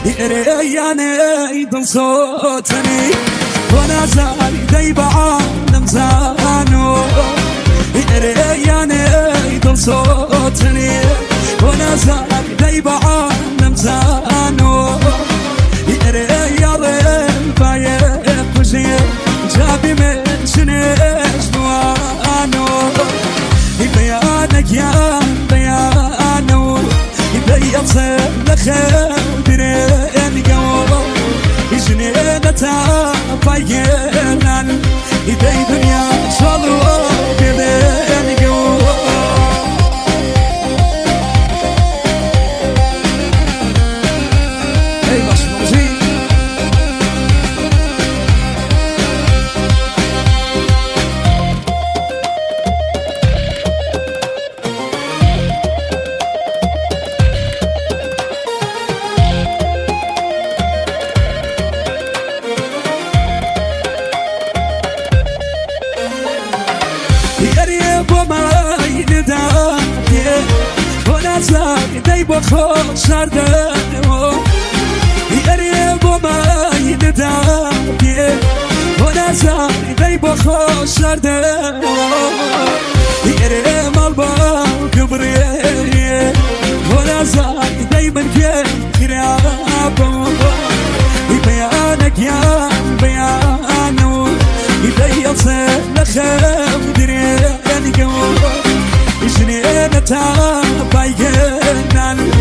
يرياني ضل صوتني وانا زاري دايب عالم زانو يرياني ضل صوتني وانا زاري دايب عالم زانو يرياني بايك وزير جابي من سنش بوانو بيانك يا بيانو يبين صدخ درين قوم جنينتا باينان يدي دنيا صلو بدين قوم اي باش موزي دايب خوشار دمو يقرب وما ينداكي وانا زاري دايب خوشار دمو يقرب الباب كبري وانا زاري دايما كرابو بيانك يا بيانو يبين صدخ درين قوم جنينتا باينان